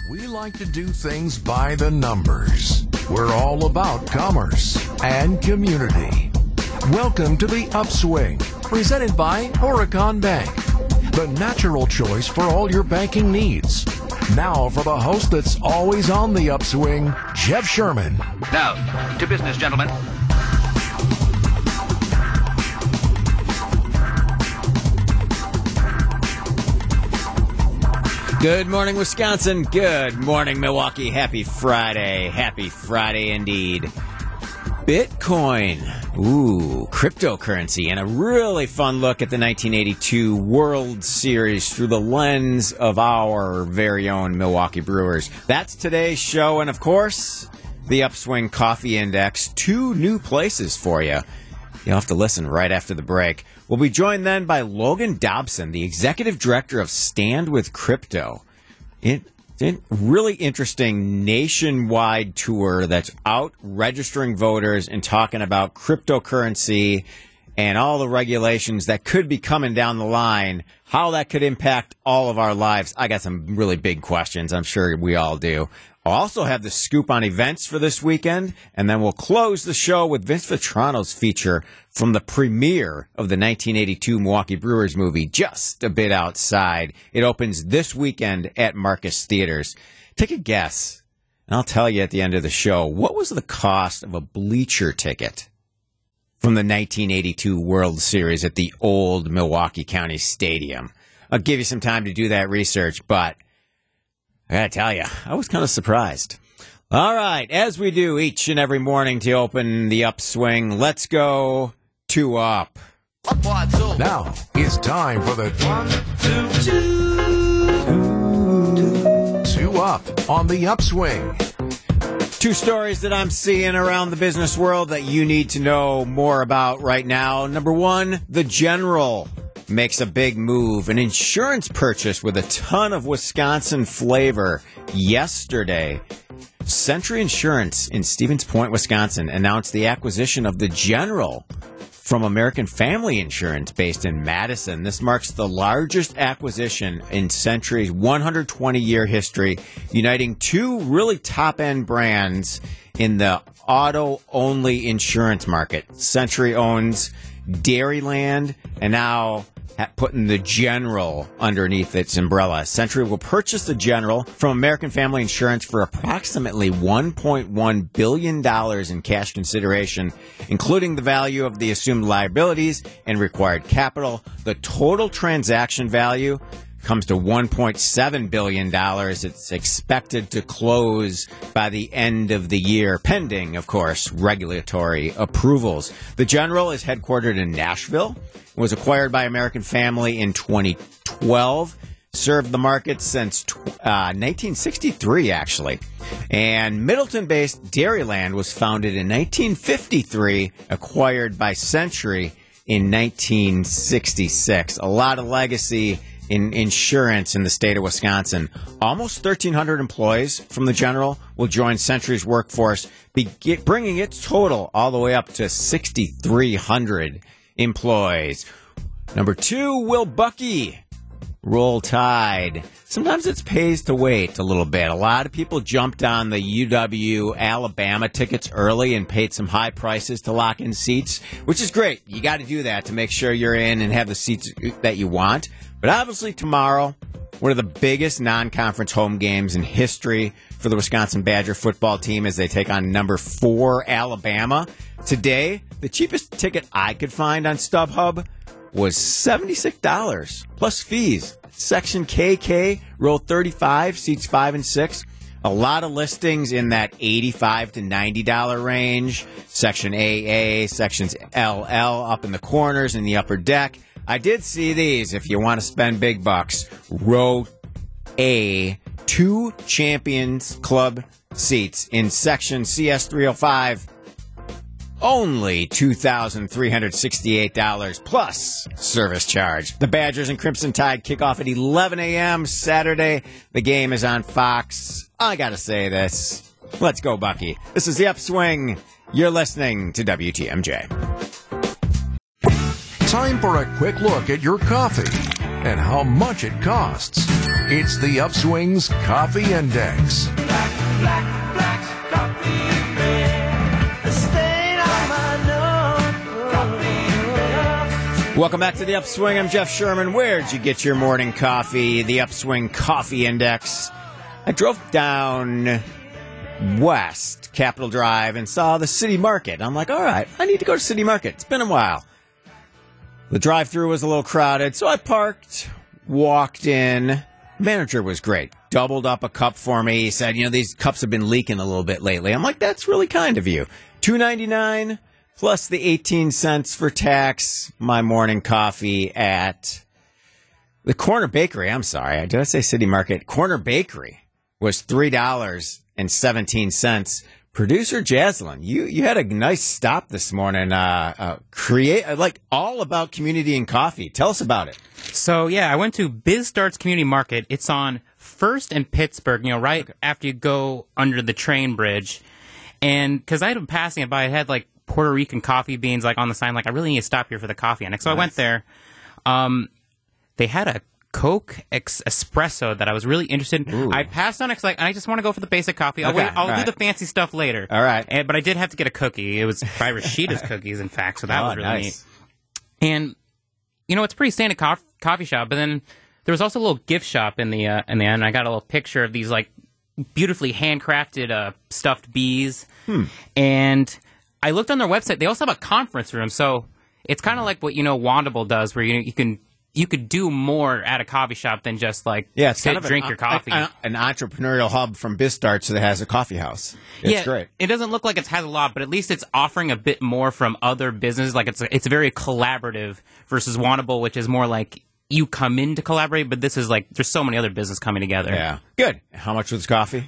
We like to do things by the numbers. We're all about commerce and community. Welcome to The Upswing, presented by Horicon Bank, the natural choice for all your banking needs. Now for the host that's always on the upswing, Jeff Sherman. Now, to business, gentlemen. Good morning, Wisconsin. Good morning, Milwaukee. Happy Friday. Happy Friday indeed. Bitcoin. Ooh, cryptocurrency. And a really fun look at the 1982 World Series through the lens of our very own Milwaukee Brewers. That's today's show. And, of course, the Upswing Coffee Index. 2 new places for you. You'll have to listen right after the break. We'll be joined then by Logan Dobson, the executive director of Stand with Crypto. Really interesting nationwide tour that's out registering voters and talking about cryptocurrency and all the regulations that could be coming down the line, how that could impact all of our lives. I got some really big questions. I'm sure we all do. I'll also have the scoop on events for this weekend, and then we'll close the show with Vince Vitrano's feature from the premiere of the 1982 Milwaukee Brewers movie, Just a Bit Outside. It opens this weekend at Marcus Theaters. Take a guess, and I'll tell you at the end of the show, what was the cost of a bleacher ticket from the 1982 World Series at the old Milwaukee County Stadium? I'll give you some time to do that research, but I gotta tell you, I was kind of surprised. All right, as we do each and every morning to open the upswing, let's go 2 Up. Now it's time for the 2 Up on the Upswing. 2 stories that I'm seeing around the business world that you need to know more about right now. Number 1, the General makes a big move, an insurance purchase with a ton of Wisconsin flavor. Yesterday, Century Insurance in Stevens Point, Wisconsin, announced the acquisition of the General from American Family Insurance based in Madison. This marks the largest acquisition in Century's 120-year history, uniting 2 really top-end brands in the auto-only insurance market. Century owns Dairyland and now putting the General underneath its umbrella. Century will purchase the General from American Family Insurance for approximately $1.1 billion in cash consideration, including the value of the assumed liabilities and required capital. The total transaction value comes to $1.7 billion. It's expected to close by the end of the year, pending, of course, regulatory approvals. The General is headquartered in Nashville, was acquired by American Family in 2012, served the market since 1963, actually. And Middleton-based Dairyland was founded in 1953, acquired by Century in 1966. A lot of legacy in insurance in the state of Wisconsin. Almost 1,300 employees from the General will join Century's workforce, bringing its total all the way up to 6,300 employees. Number 2, Will Bucky Roll Tide. Sometimes it pays to wait a little bit. A lot of people jumped on the UW Alabama tickets early and paid some high prices to lock in seats, which is great. You got to do that to make sure you're in and have the seats that you want. But obviously tomorrow, one of the biggest non-conference home games in history for the Wisconsin Badger football team as they take on number 4 Alabama. Today, the cheapest ticket I could find on StubHub was $76 plus fees. Section KK, row 35, seats 5 and 6. A lot of listings in that $85 to $90 range. Section AA, sections LL up in the corners in the upper deck. I did see these if you want to spend big bucks. Row A, 2 Champions Club seats in section CS 305. Only $2,368 plus service charge. The Badgers and Crimson Tide kick off at 11 a.m. Saturday. The game is on Fox. I gotta say this. Let's go, Bucky. This is The Upswing. You're listening to WTMJ. Time for a quick look at your coffee. and how much it costs. It's the Upswing's Coffee Index. Welcome back to the Upswing. I'm Jeff Sherman. Where'd you get your morning coffee? The Upswing Coffee Index. I drove down West Capitol Drive and saw the City Market. I'm like, all right, I need to go to City Market. It's been a while. The drive-thru was a little crowded, so I parked, walked in. Manager was great. Doubled up a cup for me. He said, these cups have been leaking a little bit lately. I'm like, that's really kind of you. $2.99 plus the 18 cents for tax. My morning coffee at the Corner Bakery. I'm sorry. Did I say City Market? Corner Bakery was $3.17. Producer Jaslyn, you had a nice stop this morning. All about community and coffee. Tell us about it. So, yeah, I went to Biz Starts Community Market. It's on 1st and Pittsburgh, right after you go under the train bridge. And because I had been passing it by, it had, Puerto Rican coffee beans, on the sign. I really need to stop here for the coffee. And so I went there. They had a Coke espresso that I was really interested in. Ooh. I passed on it because I just want to go for the basic coffee. I'll do the fancy stuff later. All right. But I did have to get a cookie. It was by Rashida's Cookies, in fact, so that was really neat. And, it's a pretty standard coffee shop, but then there was also a little gift shop in the end. I got a little picture of these, beautifully handcrafted stuffed bees. And I looked on their website. They also have a conference room, so it's kind of like what, Wandable does, where you could do more at a coffee shop than just it's sit, drink your coffee. An entrepreneurial hub from BizStarts that has a coffee house. It's great. It doesn't look like it has a lot, but at least it's offering a bit more from other businesses. It's very collaborative versus Wannable, which is more like you come in to collaborate, but this is there's so many other businesses coming together. Yeah. Good. How much was coffee?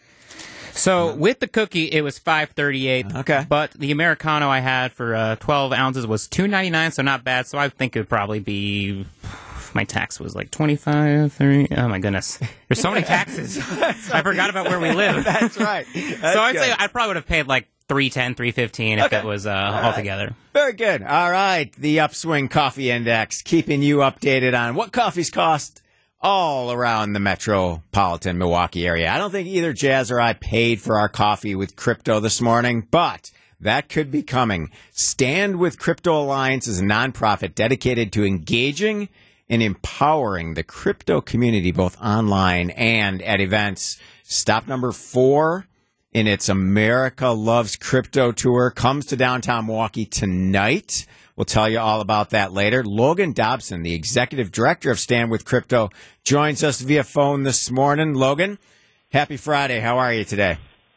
So with the cookie, it was $5.38. Okay. But the Americano I had for 12 ounces was $2.99, so not bad. So I think it would probably be... My tax was $25, $30. Oh, my goodness. There's so many taxes. I forgot about where we live. That's right. That's so I'd good. say I probably would have paid $3.10, $3.15 if it was all together. Very good. All right. The Upswing Coffee Index, keeping you updated on what coffees cost all around the metropolitan Milwaukee area. I don't think either Jazz or I paid for our coffee with crypto this morning, but that could be coming. Stand with Crypto Alliance is a nonprofit dedicated to engaging and empowering the crypto community, both online and at events. Stop number 4 in its America Loves Crypto tour comes to downtown Milwaukee tonight. We'll tell you all about that later. Logan Dobson, the executive director of Stand with Crypto, joins us via phone this morning. Logan, happy Friday. How are you today?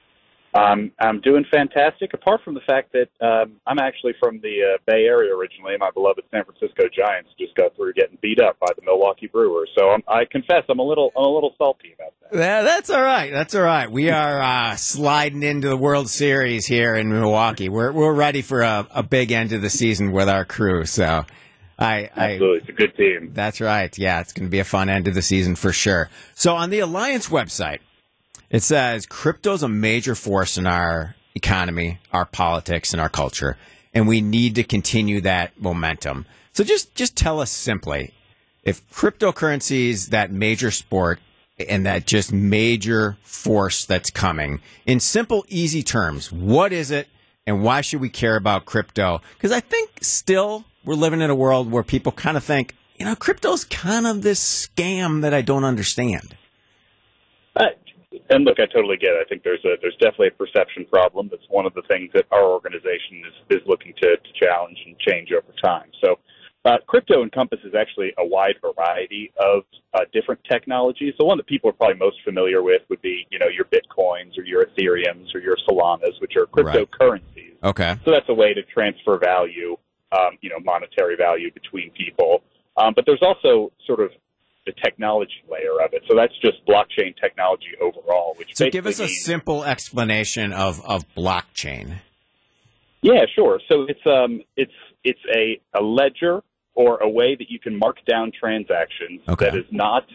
I'm doing fantastic, apart from the fact that I'm actually from the Bay Area originally. My beloved San Francisco Giants just got through getting beat up by the Milwaukee Brewers. So I confess I'm a little salty about that. Yeah, that's all right. That's all right. We are sliding into the World Series here in Milwaukee. We're ready for a big end of the season with our crew. So Absolutely. It's a good team. That's right. Yeah, it's going to be a fun end of the season for sure. So on the Alliance website, it says crypto's a major force in our economy, our politics, and our culture, and we need to continue that momentum. So just tell us simply, if cryptocurrency is that major sport and that just major force that's coming, in simple, easy terms, what is it and why should we care about crypto? Because I think still we're living in a world where people kind of think, crypto's kind of this scam that I don't understand. And look, I totally get it. I think there's definitely a perception problem. That's one of the things that our organization is looking to challenge and change over time. So crypto encompasses actually a wide variety of different technologies. The one that people are probably most familiar with would be, your Bitcoins or your Ethereums or your Solanas, which are cryptocurrencies. Right. Okay. So that's a way to transfer value, monetary value between people. But there's also sort of the technology layer of it. So that's just blockchain technology overall. So give us a simple explanation of blockchain. Yeah, sure. So it's a ledger or a way that you can mark down transactions that is not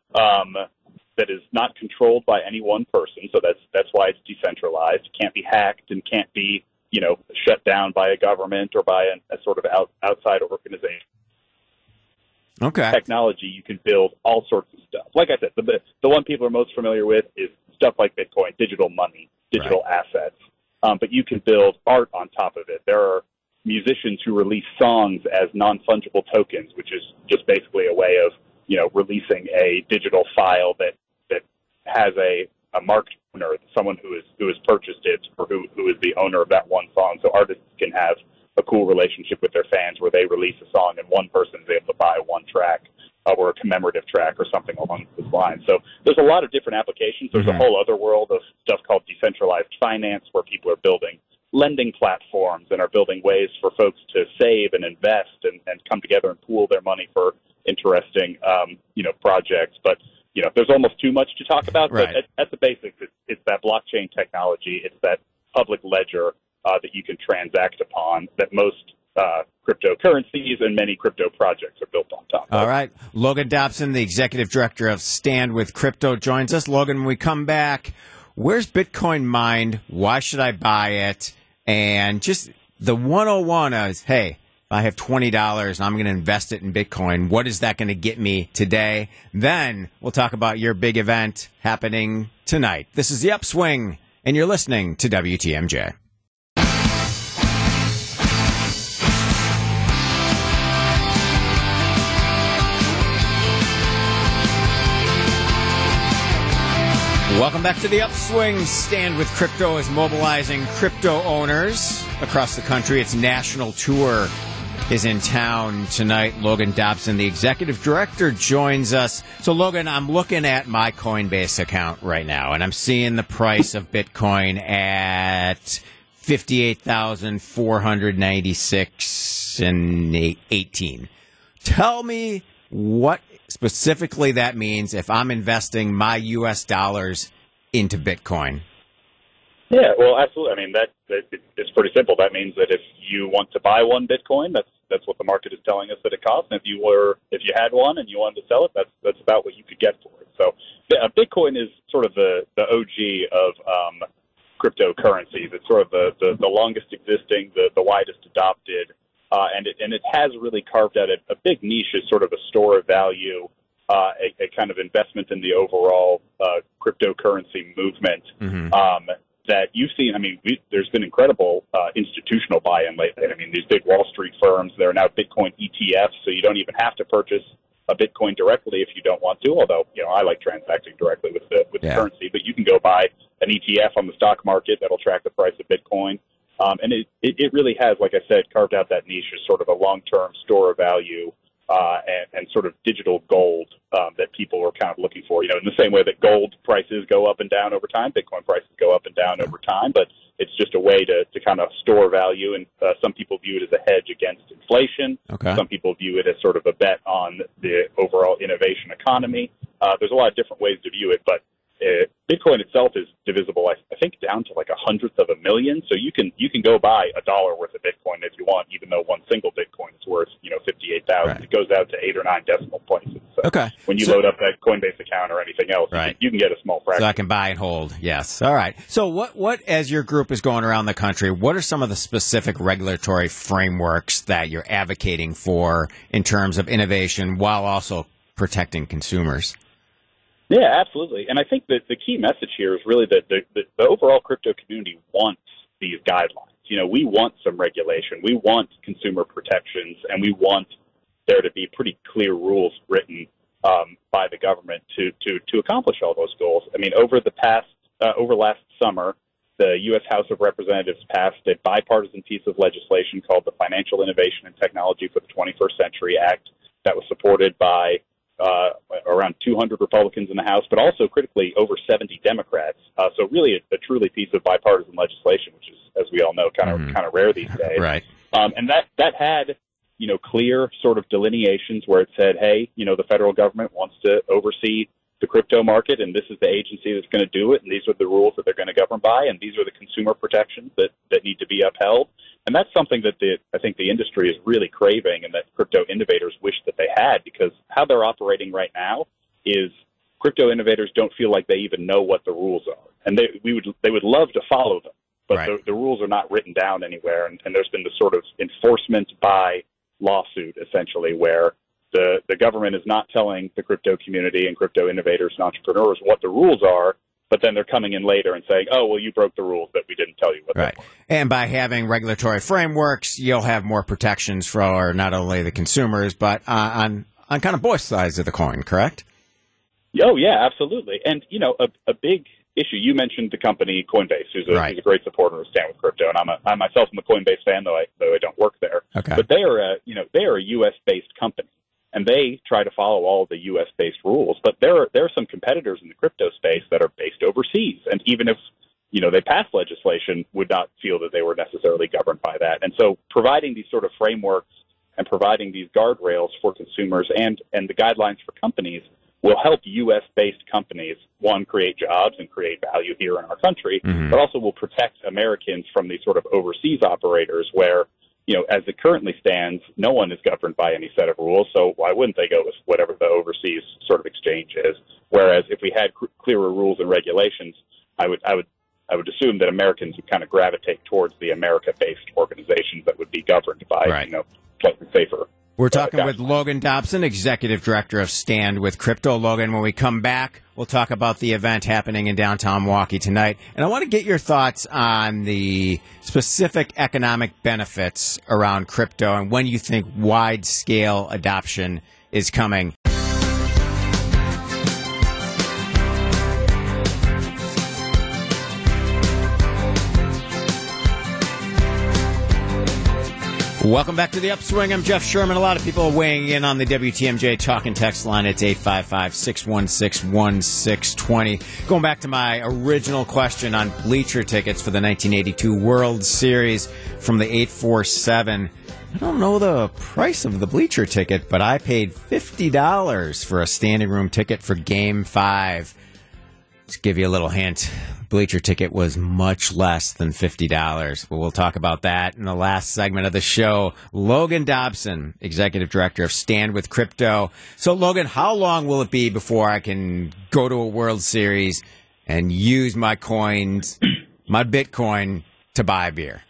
controlled by any one person. So that's why it's decentralized. It can't be hacked and can't be shut down by a government or by a sort of outside organization. technology, you can build all sorts of stuff. Like I said, the one people are most familiar with is stuff like Bitcoin, digital money, digital assets. But you can build art on top of it. There are musicians who release songs as non-fungible tokens, which is just basically a way of, releasing a digital file that has a marked owner, someone who has purchased it, or who is the owner of that one song. So artists can have a cool relationship with their fans where they release a song and one person is able to buy one track or a commemorative track or something along those lines. So there's a lot of different applications. There's a whole other world of stuff called decentralized finance, where people are building lending platforms and are building ways for folks to save and invest and come together and pool their money for interesting, projects. But, there's almost too much to talk about. Right. But at the basics, it's that blockchain technology. It's that public ledger that you can transact upon that most cryptocurrencies and many crypto projects are built on top of. All right. Logan Dobson, the executive director of Stand With Crypto, joins us. Logan, when we come back, where's Bitcoin mined? Why should I buy it? And just the 101 is, hey, if I have $20 and I'm going to invest it in Bitcoin, what is that going to get me today? Then we'll talk about your big event happening tonight. This is The Upswing, and you're listening to WTMJ. Welcome back to The Upswing. Stand With Crypto is mobilizing crypto owners across the country. Its national tour is in town tonight. Logan Dobson, the executive director, joins us. So, Logan, I'm looking at my Coinbase account right now, and I'm seeing the price of Bitcoin at $58,496.18. Tell me what specifically that means if I'm investing my U.S. dollars into Bitcoin. Yeah, well, absolutely. I mean, it's pretty simple. That means that if you want to buy one Bitcoin, that's what the market is telling us that it costs. And if you had one and you wanted to sell it, that's about what you could get for it. So, Bitcoin is sort of the OG of cryptocurrencies. It's sort of the longest existing, the widest adopted. And it has really carved out a big niche as sort of a store of value, a kind of investment in the overall cryptocurrency movement that you've seen. I mean, there's been incredible institutional buy-in lately. I mean, these big Wall Street firms, there are now Bitcoin ETFs, so you don't even have to purchase a Bitcoin directly if you don't want to, although, I like transacting directly with the currency. But you can go buy an ETF on the stock market that'll track the price of Bitcoin. And it really has, like I said, carved out that niche as sort of a long-term store of value and sort of digital gold that people are kind of looking for. In the same way that gold prices go up and down over time, Bitcoin prices go up and down over time, but it's just a way to kind of store value. And some people view it as a hedge against inflation. Okay. Some people view it as sort of a bet on the overall innovation economy. There's a lot of different ways to view it, but Bitcoin itself is divisible, I think, down to like 1/100 of a million. So you can go buy $1 worth of Bitcoin if you want, even though one single Bitcoin is worth 58,000. Right. It goes out to 8 or 9 decimal places. So when you load up that Coinbase account or anything else, you can get a small fraction. So I can buy and hold. Yes. All right. So what as your group is going around the country, what are some of the specific regulatory frameworks that you're advocating for in terms of innovation while also protecting consumers? Yeah, absolutely. And I think that the key message here is really that the overall crypto community wants these guidelines. We want some regulation. We want consumer protections, and we want there to be pretty clear rules written by the government to accomplish all those goals. I mean, over last summer, the U.S. House of Representatives passed a bipartisan piece of legislation called the Financial Innovation and Technology for the 21st Century Act that was supported by around 200 Republicans in the House, but also critically over 70 Democrats. So really a truly piece of bipartisan legislation, which is, as we all know, kind of rare these days. Right. And that had clear sort of delineations where it said, hey, the federal government wants to oversee the crypto market, and this is the agency that's going to do it, and these are the rules that they're going to govern by, and these are the consumer protections that need to be upheld. And that's something that I think the industry is really craving, and that crypto innovators wish that they had, because how they're operating right now is crypto innovators don't feel like they even know what the rules are, and they would love to follow them, but the rules are not written down anywhere, and there's been this sort of enforcement by lawsuit, essentially, where the government is not telling the crypto community and crypto innovators and entrepreneurs what the rules are, but then they're coming in later and saying, oh, well, you broke the rules, but we didn't tell you what they were. And by having regulatory frameworks, you'll have more protections for not only the consumers, but on kind of both sides of the coin, correct? Oh, yeah, absolutely. And, a big issue, you mentioned the company Coinbase, who's a great supporter of Stand with Crypto, and I myself am a Coinbase fan, though I don't work there. Okay. But they are a U.S.-based company, and they try to follow all of the U.S.-based rules. But there are some competitors in the crypto space that are based overseas, and even if they passed legislation, would not feel that they were necessarily governed by that. And so, providing these sort of frameworks and providing these guardrails for consumers and the guidelines for companies will help U.S.-based companies, one, create jobs and create value here in our country, but also will protect Americans from these sort of overseas operators where, as it currently stands, no one is governed by any set of rules, so why wouldn't they go with whatever the overseas sort of exchange is? Whereas if we had clearer rules and regulations, I would assume that Americans would kind of gravitate towards the America-based organizations that would be governed by, slightly safer. We're talking with Logan Dobson, Executive Director of Stand with Crypto. Logan, when we come back, we'll talk about the event happening in downtown Milwaukee tonight. And I want to get your thoughts on the specific economic benefits around crypto and when you think wide-scale adoption is coming. Welcome back to the Upswing. I'm Jeff Sherman. A lot of people are weighing in on the WTMJ talk and text line. It's 855-616-1620. Going back to my original question on bleacher tickets for the 1982 World Series from the 847. I don't know the price of the bleacher ticket, but I paid $50 for a standing room ticket for Game 5. Let's give you a little hint. Bleacher ticket was much less than $50. But we'll talk about that in the last segment of the show. Logan Dobson, Executive Director of Stand with Crypto. So, Logan, how long will it be before I can go to a World Series and use my coins, my Bitcoin, to buy beer?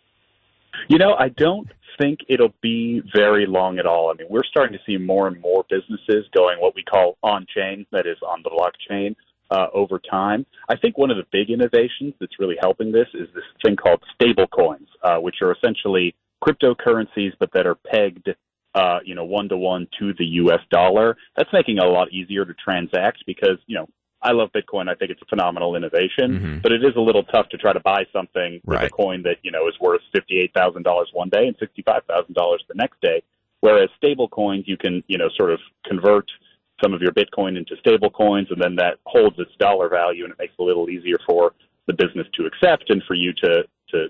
I don't think it'll be very long at all. I mean, we're starting to see more and more businesses going what we call on-chain, that is on the blockchain. Over time. I think one of the big innovations that's really helping this is this thing called stable coins, which are essentially cryptocurrencies, but that are pegged, one-to-one to the U.S. dollar. That's making it a lot easier to transact because, I love Bitcoin. I think it's a phenomenal innovation, but it is a little tough to try to buy something with a coin that, is worth $58,000 one day and $65,000 the next day. Whereas stable coins, you can, sort of convert some of your Bitcoin into stable coins, and then that holds its dollar value, and it makes it a little easier for the business to accept and for you to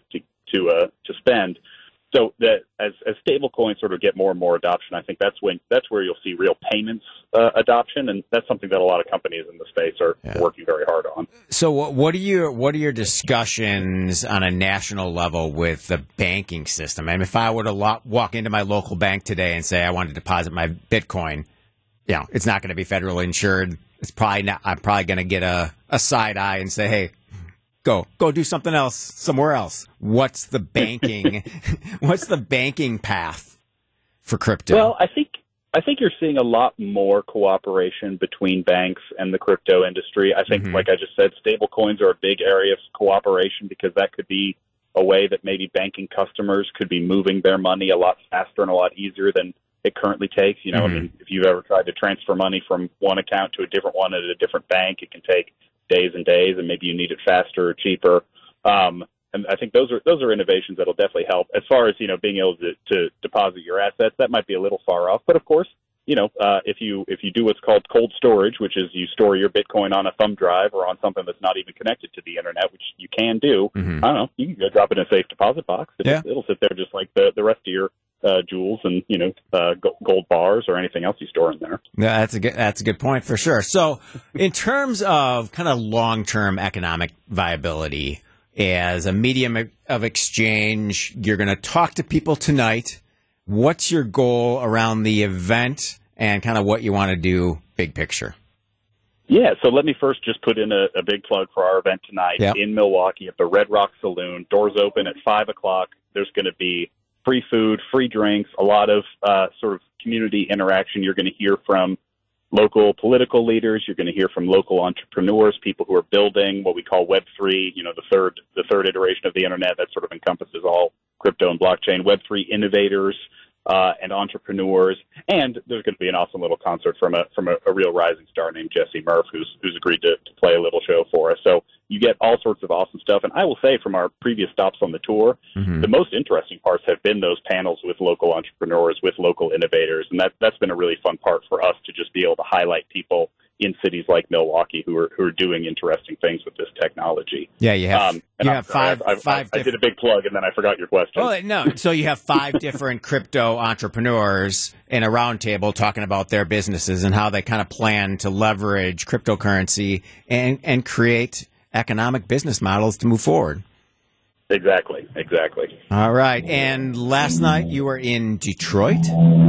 spend. So that as stable coins sort of get more and more adoption, I think that's where you'll see real payments adoption, and that's something that a lot of companies in the space are working very hard on. So what are your discussions on a national level with the banking system? I mean, if I were to walk into my local bank today and say I want to deposit my Bitcoin, it's not going to be federally insured. It's probably not. I'm probably going to get a side eye and say, "Hey, go do something else somewhere else." What's the banking? What's the banking path for crypto? Well, I think you're seeing a lot more cooperation between banks and the crypto industry. I think, like I just said, stable coins are a big area of cooperation because that could be a way that maybe banking customers could be moving their money a lot faster and a lot easier than it currently takes. I mean, if you've ever tried to transfer money from one account to a different one at a different bank, it can take days and days, and maybe you need it faster or cheaper. And I think those are innovations that'll definitely help. As far as being able to deposit your assets, that might be a little far off. But of course, if you do what's called cold storage, which is you store your Bitcoin on a thumb drive or on something that's not even connected to the internet, which you can do. I don't know, you can go drop it in a safe deposit box. It'll sit there just like the rest of your jewels and gold bars or anything else you store in there. Yeah, that's a good point for sure. So, in terms of kind of long-term economic viability as a medium of exchange, you're going to talk to people tonight. What's your goal around the event and kind of what you want to do, big picture? Yeah, so let me first just put in a big plug for our event tonight in Milwaukee at the Red Rock Saloon. Doors open at 5 o'clock. There's going to be free food, free drinks, a lot of sort of community interaction. You're going to hear from local political leaders. You're going to hear from local entrepreneurs, people who are building what we call Web3, the third iteration of the internet that sort of encompasses all crypto and blockchain, Web3 innovators and entrepreneurs. And there's going to be an awesome little concert from a real rising star named Jesse Murph, who's agreed to play a little show for us. So you get all sorts of awesome stuff. And I will say, from our previous stops on the tour, the most interesting parts have been those panels with local entrepreneurs, with local innovators. And that's been a really fun part for us, to just be able to highlight people in cities like Milwaukee who are doing interesting things with this technology. Yeah, you have five. I did a big plug, and then I forgot your question. Well, no. So you have 5 different crypto entrepreneurs in a roundtable talking about their businesses and how they kind of plan to leverage cryptocurrency and create economic business models to move forward. Exactly. All right. And last night you were in Detroit?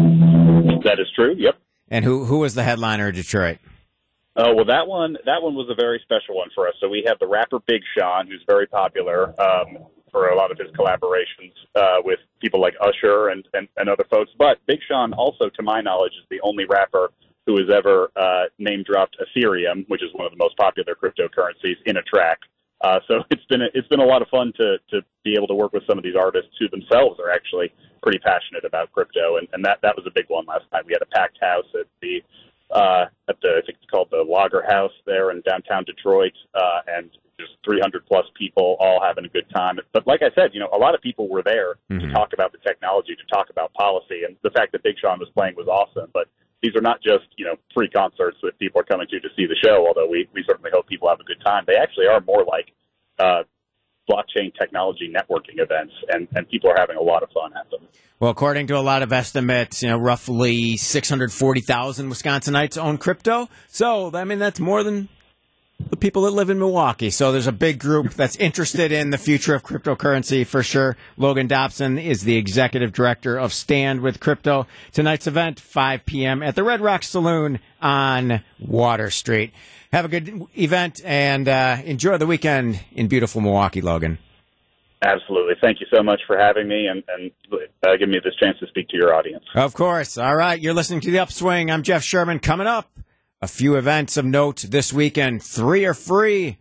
That is true, yep. And who was the headliner of Detroit? Oh, well, that one was a very special one for us. So we have the rapper Big Sean, who's very popular for a lot of his collaborations with people like Usher and other folks. But Big Sean also, to my knowledge, is the only rapper who has ever name-dropped Ethereum, which is one of the most popular cryptocurrencies, in a track. So it's been a lot of fun to be able to work with some of these artists who themselves are actually pretty passionate about crypto, and that was a big one last night. We had a packed house at the I think it's called the Lager House there in downtown Detroit, and just 300 plus people all having a good time. But like I said, a lot of people were there to talk about the technology, to talk about policy, and the fact that Big Sean was playing was awesome. But these are not just, free concerts that people are coming to see the show, although we certainly hope people have a good time. They actually are more like blockchain technology networking events, and people are having a lot of fun at them. Well, according to a lot of estimates, roughly 640,000 Wisconsinites own crypto. So, I mean, that's more than the people that live in Milwaukee. So there's a big group that's interested in the future of cryptocurrency for sure. Logan Dobson is the executive director of Stand with Crypto. Tonight's event, 5 p.m. at the Red Rock Saloon on Water Street. Have a good event and enjoy the weekend in beautiful Milwaukee, Logan. Absolutely. Thank you so much for having me and giving me this chance to speak to your audience. Of course. All right. You're listening to The Upswing. I'm Jeff Sherman. Coming up, a few events of note this weekend. 3 are free.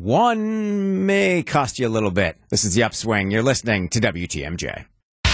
1 may cost you a little bit. This is The Upswing. You're listening to WTMJ.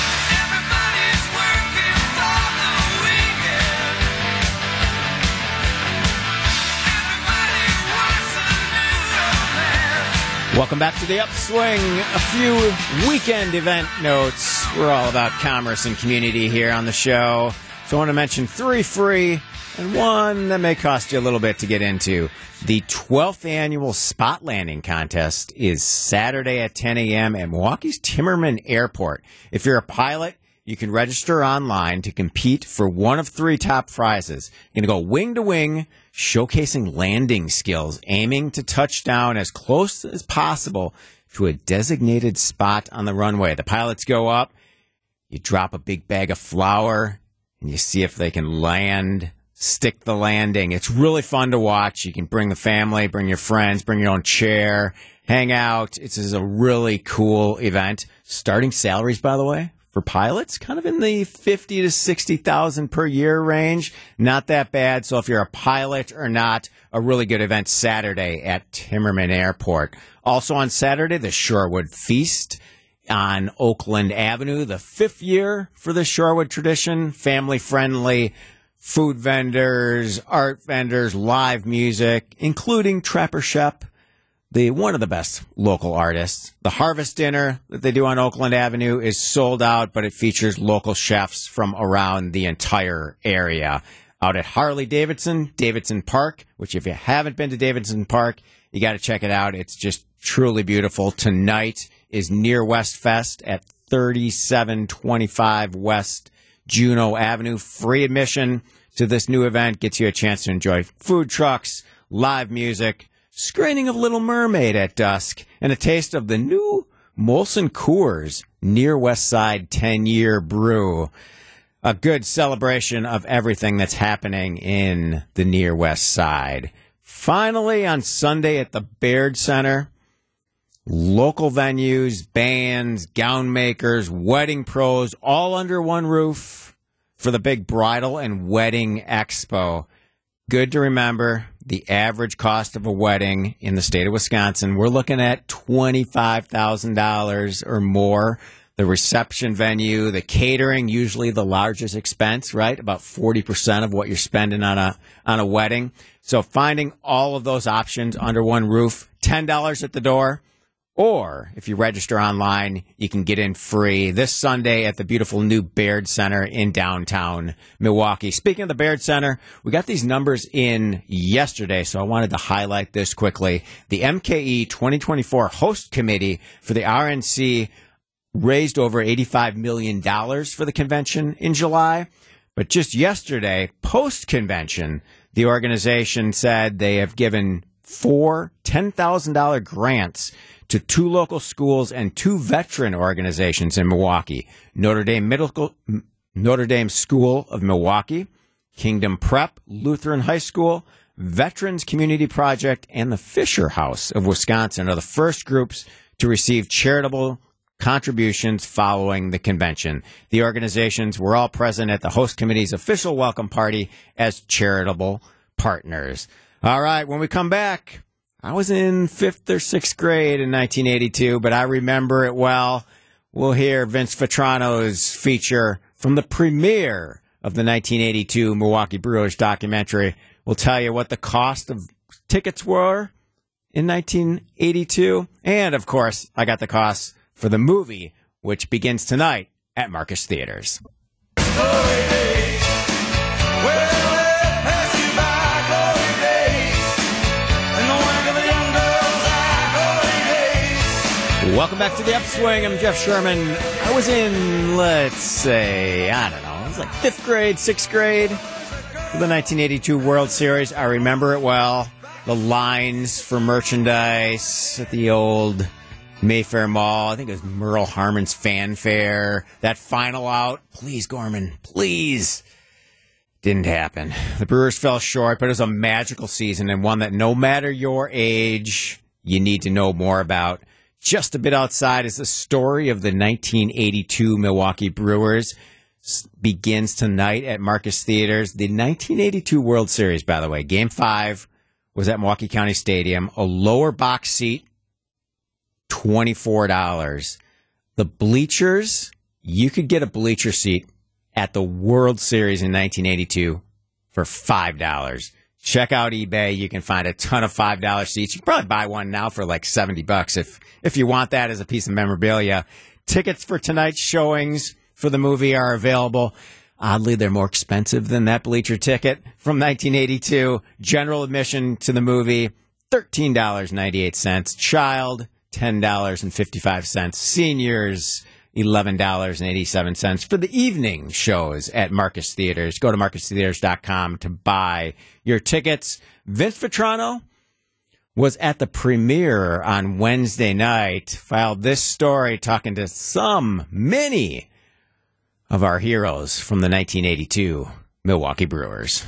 Welcome back to The Upswing. A few weekend event notes. We're all about commerce and community here on the show. So I want to mention 3 free and 1 that may cost you a little bit to get into. The 12th annual Spot Landing Contest is Saturday at 10 a.m. at Milwaukee's Timmerman Airport. If you're a pilot, you can register online to compete for one of 3 top prizes. You're going to go wing to wing, showcasing landing skills, aiming to touch down as close as possible to a designated spot on the runway. The pilots go up, you drop a big bag of flour, and you see if they can stick the landing. It's really fun to watch. You can bring the family, bring your friends, bring your own chair, hang out. It's a really cool event. Starting salaries, by the way, for pilots, kind of in the $50,000 to $60,000 per year range. Not that bad. So if you're a pilot or not, a really good event Saturday at Timmerman Airport. Also on Saturday, the Shorewood Feast on Oakland Avenue, the 5th year for the Shorewood tradition. Family-friendly food vendors, art vendors, live music, including Trapper Shep, one of the best local artists. The Harvest Dinner that they do on Oakland Avenue is sold out, but it features local chefs from around the entire area. Out at Harley-Davidson, Davidson Park, which if you haven't been to Davidson Park, you got to check it out. It's just truly beautiful. Tonight is Near West Fest at 3725 West Juneau Avenue. Free admission to this new event gets you a chance to enjoy food trucks, live music, screening of Little Mermaid at dusk, and a taste of the new Molson Coors Near West Side 10-year brew. A good celebration of everything that's happening in the Near West Side. Finally, on Sunday at the Baird Center, Local venues, bands, gown makers, wedding pros, all under one roof for the big bridal and wedding expo. Good to remember, the average cost of a wedding in the state of Wisconsin, we're looking at $25,000 or more. The reception venue, the catering, usually the largest expense, right? About 40% of what you're spending on a wedding. So finding all of those options under one roof, $10 at the door. Or if you register online, you can get in free this Sunday at the beautiful new Baird Center in downtown Milwaukee. Speaking of the Baird Center, we got these numbers in yesterday, so I wanted to highlight this quickly. The MKE 2024 host committee for the RNC raised over $85 million for the convention in July. But just yesterday, post-convention, the organization said they have given 4 $10,000 grants to 2 local schools and 2 veteran organizations in Milwaukee, Notre Dame School of Milwaukee, Kingdom Prep Lutheran High School, Veterans Community Project, and the Fisher House of Wisconsin are the first groups to receive charitable contributions following the convention. The organizations were all present at the host committee's official welcome party as charitable partners. All right, when we come back, I was in 5th or 6th grade in 1982, but I remember it well. We'll hear Vince Vitrano's feature from the premiere of the 1982 Milwaukee Brewers documentary. We'll tell you what the cost of tickets were in 1982. And, of course, I got the costs for the movie, which begins tonight at Marcus Theaters. Welcome back to the Upswing. I'm Jeff Sherman. I was in, let's say, I don't know, it was like 5th grade, 6th grade for the 1982 World Series. I remember it well. The lines for merchandise at the old Mayfair Mall. I think it was Merle Harmon's Fanfare. That final out. Please, Gorman, please. Didn't happen. The Brewers fell short, but it was a magical season and one that no matter your age, you need to know more about. Just a bit outside is the story of the 1982 Milwaukee Brewers. Begins tonight at Marcus Theaters. The 1982 World Series, by the way, Game 5 was at Milwaukee County Stadium. A lower box seat, $24. The bleachers, you could get a bleacher seat at the World Series in 1982 for $5. Check out eBay. You can find a ton of $5 seats. You can probably buy one now for like $70 if you want that as a piece of memorabilia. Tickets for tonight's showings for the movie are available. Oddly, they're more expensive than that bleacher ticket from 1982. General admission to the movie, $13.98. Child, $10.55. Seniors, $11.87 for the evening shows at Marcus Theaters. Go to marcustheaters.com to buy your tickets. Vince Vitrano was at the premiere on Wednesday night, filed this story talking to many of our heroes from the 1982 Milwaukee Brewers.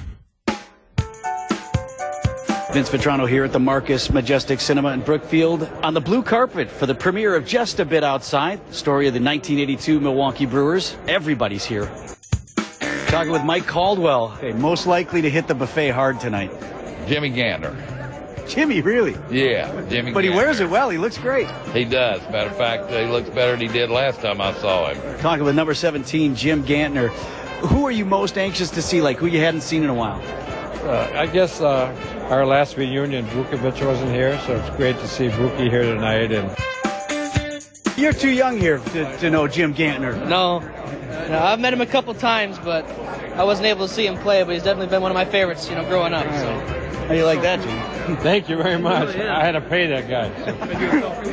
Vince Vitrano here at the Marcus Majestic Cinema in Brookfield on the blue carpet for the premiere of Just a Bit Outside, the story of the 1982 Milwaukee Brewers. Everybody's here. Talking with Mike Caldwell, most likely to hit the buffet hard tonight. Jimmy Gantner. Jimmy, really? Yeah, Jimmy But Gantner. He wears it well. He looks great. He does. Matter of fact, he looks better than he did last time I saw him. Talking with number 17, Jim Gantner. Who are you most anxious to see, like who you hadn't seen in a while? I guess our last reunion, Vukovic wasn't here, so it's great to see Vuki here tonight. And You're too young here to know Jim Gantner. No, I've met him a couple times, but I wasn't able to see him play. But he's definitely been one of my favorites, growing up. So. How you like that, Jim? Thank you very much. I had to pay that guy. So.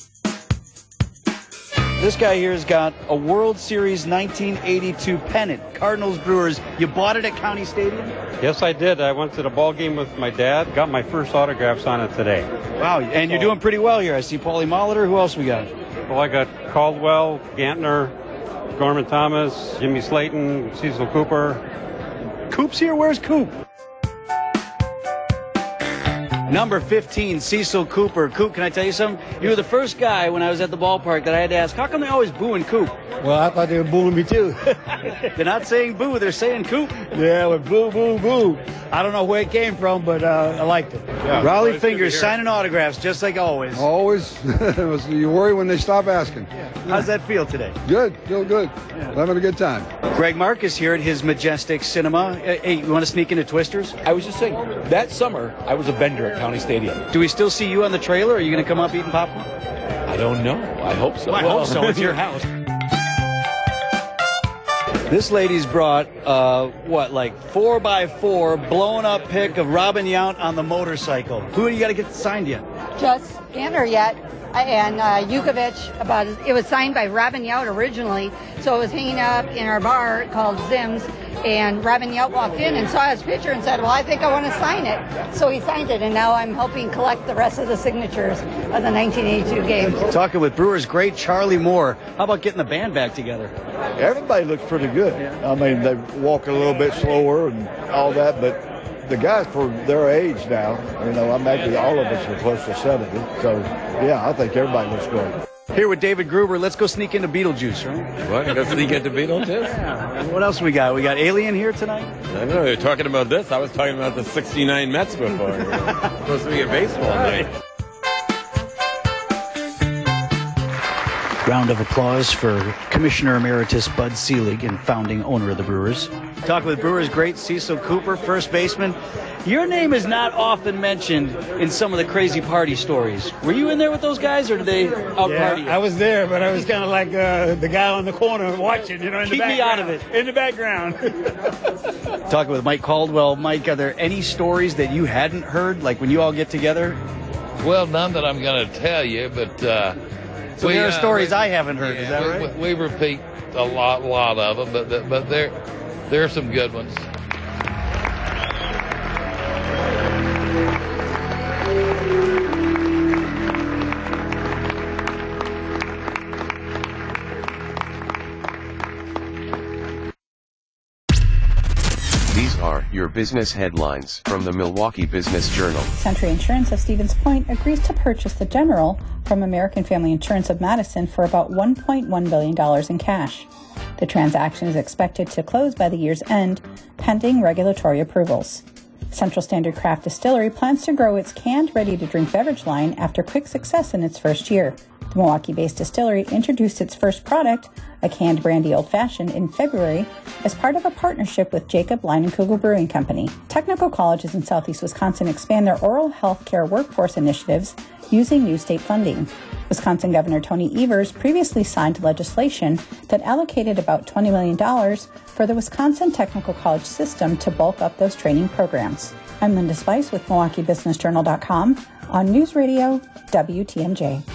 This guy here has got a World Series 1982 pennant. Cardinals Brewers. You bought it at County Stadium? Yes, I did. I went to the ball game with my dad. Got my first autographs on it today. Wow, and you're doing pretty well here. I see Paulie Molitor. Who else we got? Well, I got Caldwell, Gantner, Gorman Thomas, Jimmy Slayton, Cecil Cooper. Coop's here? Where's Coop? Number 15, Cecil Cooper. Coop, can I tell you something? You were the first guy when I was at the ballpark that I had to ask, how come they always booing Coop? Well, I thought they were booing me too. They're not saying boo, they're saying Coop. Yeah, with boo, boo, boo. I don't know where it came from, but I liked it. Yeah, Raleigh Fingers signing autographs just like always. Always. You worry when they stop asking. How's that feel today? Good. Feel good. Yeah. Having a good time. Greg Marcus here at his Majestic Cinema. Hey, you want to sneak into Twisters? I was just saying, that summer, I was a vendor at County Stadium. Do we still see you on the trailer? Or are you going to come up eating popcorn? I don't know. I hope so. I hope so. It's your house. This lady's brought, 4x4 blown up pic of Robin Yount on the motorcycle. Who do you got to get signed yet? Just in her yet. And Yukovic, it was signed by Robin Yount originally, so it was hanging up in our bar called Zim's, and Robin Yount walked in and saw his picture and said, well, I think I want to sign it. So he signed it, and now I'm helping collect the rest of the signatures of the 1982 game. Talking with Brewers great Charlie Moore. How about getting the band back together? Everybody looks pretty good. Yeah. I mean, they walk a little bit slower and all that, but the guys for their age now, I'm actually all of us are close to 70. So, yeah, I think everybody looks great. Here with David Gruber, let's go sneak into Beetlejuice, right? What? Go sneak into Beetlejuice? Yeah. What else we got? We got Alien here tonight? I know, you're talking about this. I was talking about the 69 Mets before. It's supposed to be a baseball night. Round of applause for Commissioner Emeritus Bud Selig and founding owner of the Brewers. Talking with Brewers great Cecil Cooper, first baseman. Your name is not often mentioned in some of the crazy party stories. Were you in there with those guys, or did they out-party you? I was there, but I was kind of like the guy on the corner watching, in the background. Keep me out of it. In the background. Talking with Mike Caldwell. Mike, are there any stories that you hadn't heard, like when you all get together? Well, none that I'm going to tell you, but... So there are stories I haven't heard, is that right? We repeat a lot of them, but there are some good ones. These are your business headlines from the Milwaukee Business Journal. Century Insurance of Stevens Point agrees to purchase the General from American Family Insurance of Madison for about $1.1 billion in cash. The transaction is expected to close by the year's end, pending regulatory approvals. Central Standard Craft Distillery plans to grow its canned ready-to-drink beverage line after quick success in its first year. The Milwaukee-based distillery introduced its first product, a canned brandy old-fashioned, in February as part of a partnership with Jacob Leinenkugel Brewing Company. Technical colleges in southeast Wisconsin expand their oral health care workforce initiatives using new state funding. Wisconsin Governor Tony Evers previously signed legislation that allocated about $20 million for the Wisconsin Technical College system to bulk up those training programs. I'm Linda Spice with MilwaukeeBusinessJournal.com on News Radio WTMJ.